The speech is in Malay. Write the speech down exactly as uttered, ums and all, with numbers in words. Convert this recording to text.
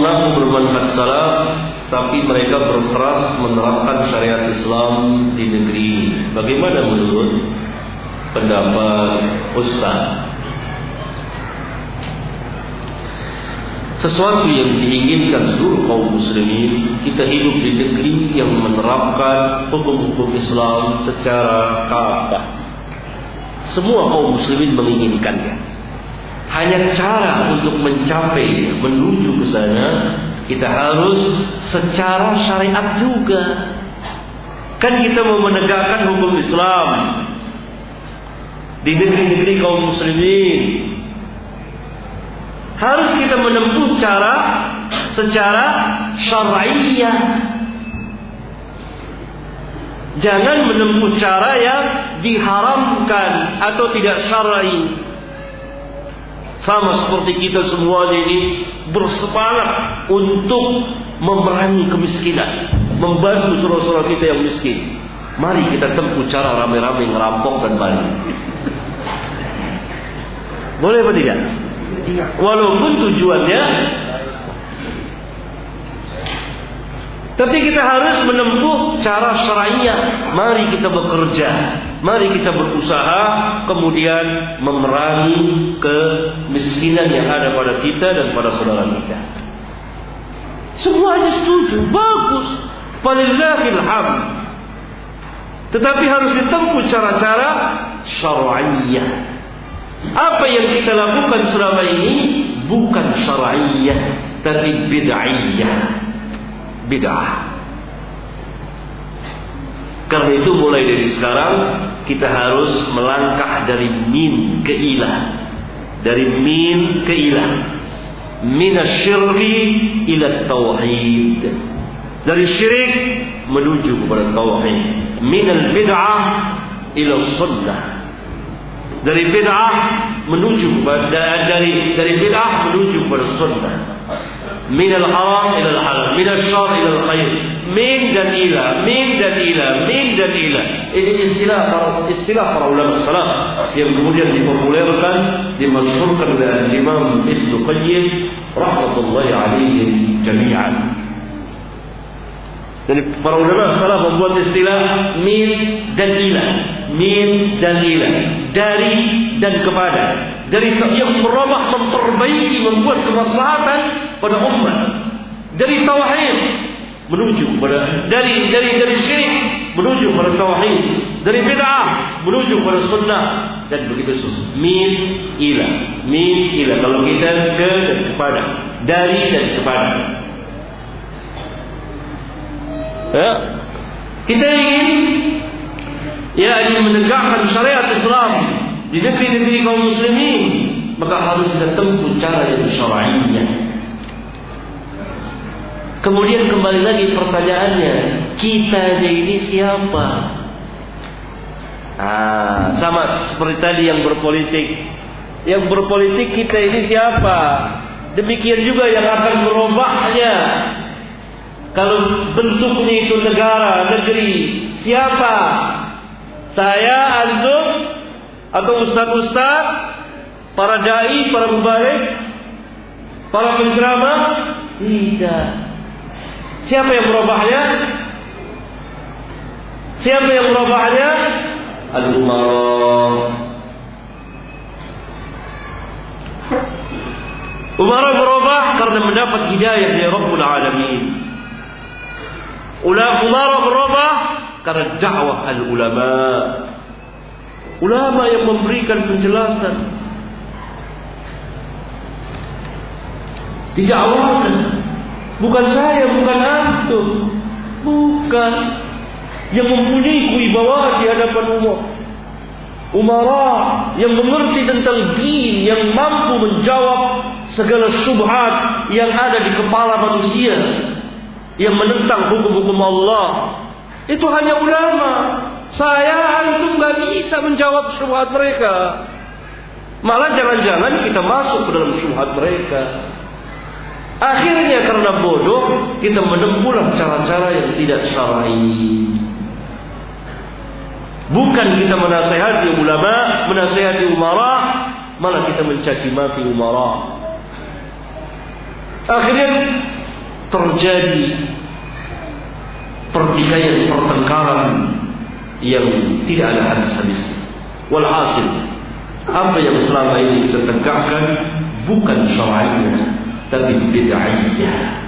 mengaku bermanhaj salaf, tapi mereka berkeras menerapkan syariat Islam di negeri ini. Bagaimana menurut pendapat Ustaz? Sesuatu yang diinginkan seluruh kaum muslimin, kita hidup di negeri yang menerapkan hukum-hukum Islam secara kafah. Semua kaum muslimin menginginkannya. Hanya cara untuk mencapai, menuju ke sana, kita harus secara syariat juga. Kan kita mau menegakkan hukum Islam di negeri-negeri kaum muslimin, harus kita menempuh cara secara syar'iyah. Jangan menempuh cara yang diharamkan atau tidak syar'i. Sama seperti kita semuanya ini bersemangat untuk memerangi kemiskinan, membantu saudara-saudara kita yang miskin. Mari kita tempuh cara rame-rame ngerampok dan balik. Boleh apa tidak? Walaupun tujuannya, tapi kita harus menempuh cara syariah. Mari kita bekerja, mari kita berusaha, kemudian memerangi kemiskinan yang ada pada kita dan pada saudara kita. Semuanya setuju, bagus, walillahil hamd. Tetapi harus ditempuh cara-cara syariah. Apa yang kita lakukan selama ini bukan syar'iyah, tapi bid'iyah, bid'ah. Karena itu mulai dari sekarang kita harus melangkah dari min ke ilah, dari min ke ilah, minasyirki ila tauhid, dari syirik menuju kepada tauhid, minal bid'ah ila sunnah, dari bid'ah menuju kepada dari dari bid'ah menuju kepada sunnah, minal haram ila al halal, minal syarr ila al khair, min dan ila, min dan ila, min dan ila. Ini istilah para istilah para ulama salaf yang kemudian dipopulerkan, dimasyhurkan oleh Imam Ibnu Qayyim rahmatullahi alaihi jami'an. Dan para ulama salaf membuat istilah min dan ila, min dan ila, dari dan kepada, dari yang merubah, memperbaiki, membuat kemaslahatan pada umat, dari tauhid menuju kepada, dari dari dari syirik menuju kepada tauhid, dari bid'ah menuju kepada sunnah, dan begitu terus. Min ila, min ila. Kalau kita ke dan kepada, dari dan kepada. Ya, kita ingin ya ingin menegakkan syariat Islam di negeri-negeri kaum muslimin, maka harus kita tempuh cara yang syar'iyah. Kemudian kembali lagi pertanyaannya, kita ini siapa? Ah, sama seperti tadi yang berpolitik. Yang berpolitik kita ini siapa? Demikian juga yang akan merubahnya. Kalau bentuknya itu negara, negeri, siapa? Saya, antum, atau ustaz-ustaz, para dai, para mubaligh, para penceramah? Tidak. Siapa yang merubahnya? Siapa yang merubahnya? Al-umara. Umara berubah karena mendapat hidayah dari Rabbul Alamin. Ulama berubah karena dakwah al-ulama. Ulama yang memberikan penjelasan, didakwahkan. Bukan saya, bukan antum, bukan. Yang mempunyai kewibawaan di hadapan umum, umara yang mengerti tentang din, yang mampu menjawab segala syubhat yang ada di kepala manusia, yang menentang hukum-hukum Allah. Itu hanya ulama. Saya, antum gak bisa menjawab syubhat mereka. Malah jangan-jangan kita masuk ke dalam syubhat mereka. Akhirnya karena bodoh, kita menempuh cara-cara yang tidak syar'i. Bukan kita menasihati ulama, menasihati umara, malah kita mencaci maki umara. Akhirnya terjadi pertikaian, pertengkaran yang tidak ada habis-habisnya. Walhasil, apa yang selama ini kita tegakkan bukan syar'iyah tapi bid'ahiyah.